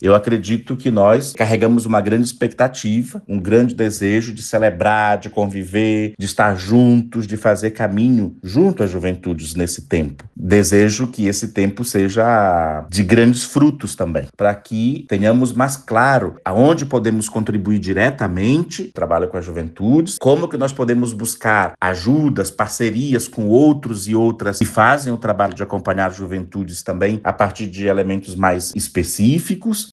Eu acredito que nós carregamos uma grande expectativa, um grande desejo de celebrar, de conviver, de estar juntos, de fazer caminho junto às juventudes nesse tempo. Desejo que esse tempo seja de grandes frutos também, para que tenhamos mais claro aonde podemos contribuir diretamente, trabalho com as juventudes, como que nós podemos buscar ajudas, parcerias com outros e outras que fazem o trabalho de acompanhar as juventudes também a partir de elementos mais específicos,